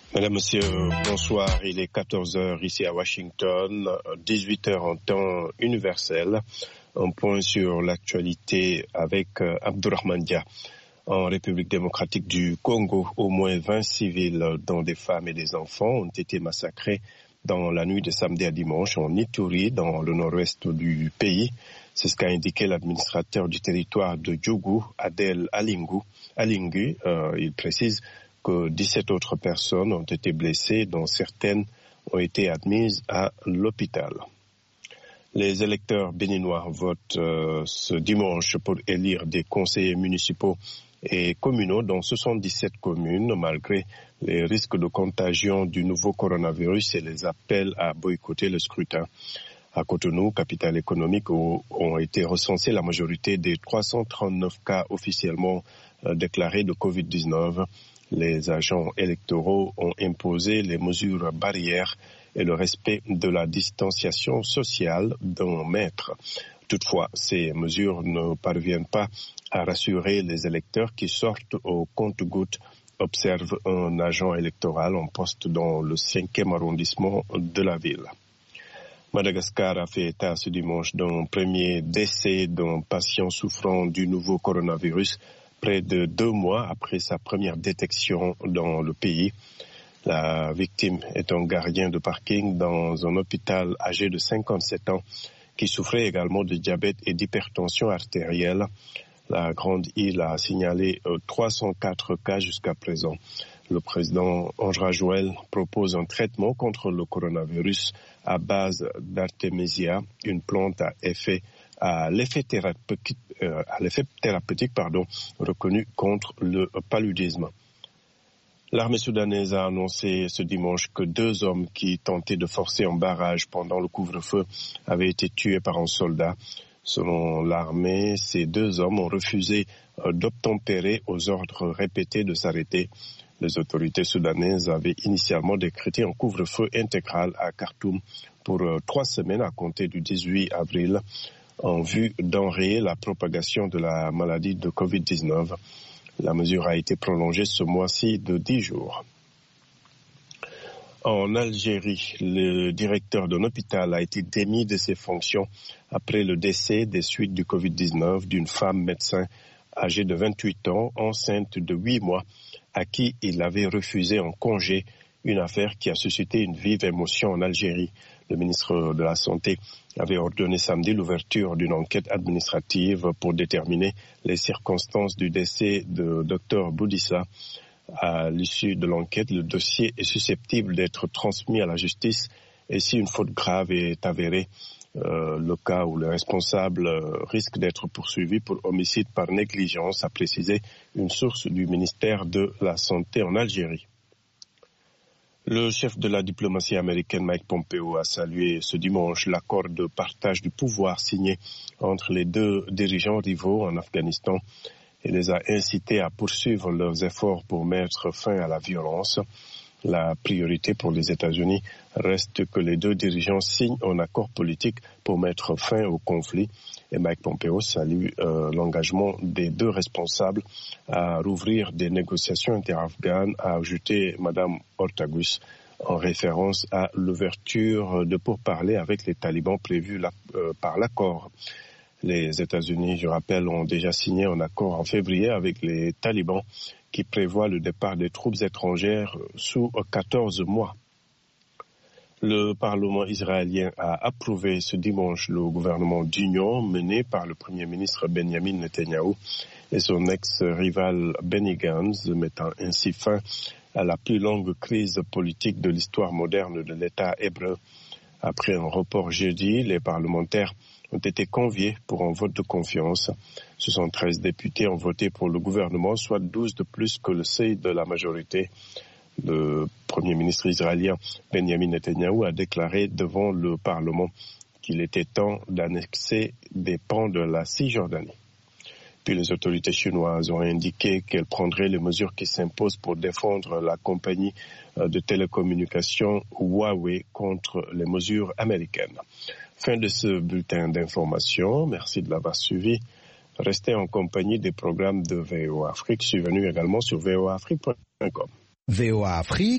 Mesdames, Messieurs, bonsoir. Il est 14h ici à Washington, 18h en temps universel. Un point sur l'actualité avec Abdourahmane Dia. En République démocratique du Congo, au moins 20 civils, dont des femmes et des enfants, ont été massacrés dans la nuit de samedi à dimanche en Ituri, dans le nord-ouest du pays. C'est ce qu'a indiqué l'administrateur du territoire de Djougou, Adel Alingu. Il précise que 17 autres personnes ont été blessées, dont certaines ont été admises à l'hôpital. Les électeurs béninois votent ce dimanche pour élire des conseillers municipaux et communaux dans 77 communes, malgré les risques de contagion du nouveau coronavirus et les appels à boycotter le scrutin. À Cotonou, capitale économique, où ont été recensés la majorité des 339 cas officiellement déclarés de Covid-19. Les agents électoraux ont imposé les mesures barrières et le respect de la distanciation sociale d'un mètre. Toutefois, ces mesures ne parviennent pas à rassurer les électeurs qui sortent au compte-gouttes, observe un agent électoral en poste dans le 5e arrondissement de la ville. Madagascar a fait état ce dimanche d'un premier décès d'un patient souffrant du nouveau coronavirus, près de 2 mois après sa première détection dans le pays. La victime est un gardien de parking dans un hôpital âgé de 57 ans qui souffrait également de diabète et d'hypertension artérielle. La Grande Île a signalé 304 cas jusqu'à présent. Le président André Joël propose un traitement contre le coronavirus à base d'artémisia, une plante à l'effet thérapeutique, reconnu contre le paludisme. L'armée soudanaise a annoncé ce dimanche que 2 hommes qui tentaient de forcer un barrage pendant le couvre-feu avaient été tués par un soldat. Selon l'armée, ces 2 hommes ont refusé d'obtempérer aux ordres répétés de s'arrêter. Les autorités soudanaises avaient initialement décrété un couvre-feu intégral à Khartoum pour 3 semaines à compter du 18 avril en vue d'enrayer la propagation de la maladie de Covid-19. La mesure a été prolongée ce mois-ci de 10 jours. En Algérie, le directeur d'un hôpital a été démis de ses fonctions après le décès des suites du Covid-19 d'une femme médecin âgée de 28 ans, enceinte de 8 mois, à qui il avait refusé un congé, une affaire qui a suscité une vive émotion en Algérie. Le ministre de la Santé avait ordonné samedi l'ouverture d'une enquête administrative pour déterminer les circonstances du décès de Dr Boudissa. À l'issue de l'enquête, le dossier est susceptible d'être transmis à la justice et si une faute grave est avérée, le cas où le responsable risque d'être poursuivi pour homicide par négligence, a précisé une source du ministère de la Santé en Algérie. Le chef de la diplomatie américaine, Mike Pompeo, a salué ce dimanche l'accord de partage du pouvoir signé entre les 2 dirigeants rivaux en Afghanistan et les a incités à poursuivre leurs efforts pour mettre fin à la violence. La priorité pour les États-Unis reste que les 2 dirigeants signent un accord politique pour mettre fin au conflit. Et Mike Pompeo salue l'engagement des 2 responsables à rouvrir des négociations interafghanes, a ajouté Mme Ortagus, en référence à l'ouverture de pourparlers avec les talibans prévus par l'accord. Les États-Unis, je rappelle, ont déjà signé un accord en février avec les talibans qui prévoit le départ des troupes étrangères sous 14 mois. Le Parlement israélien a approuvé ce dimanche le gouvernement d'union mené par le Premier ministre Benjamin Netanyahou et son ex-rival Benny Gantz, mettant ainsi fin à la plus longue crise politique de l'histoire moderne de l'État hébreu. Après un report jeudi, les parlementaires ont été conviés pour un vote de confiance. 73 députés ont voté pour le gouvernement, soit 12 de plus que le seuil de la majorité. Le Premier ministre israélien Benjamin Netanyahou a déclaré devant le Parlement qu'il était temps d'annexer des pans de la Cisjordanie. Puis les autorités chinoises ont indiqué qu'elles prendraient les mesures qui s'imposent pour défendre la compagnie de télécommunications Huawei contre les mesures américaines. Fin de ce bulletin d'information. Merci de l'avoir suivi. Restez en compagnie des programmes de VOA Afrique. Suivez-nous également sur voaafrique.com. VOA Afrique.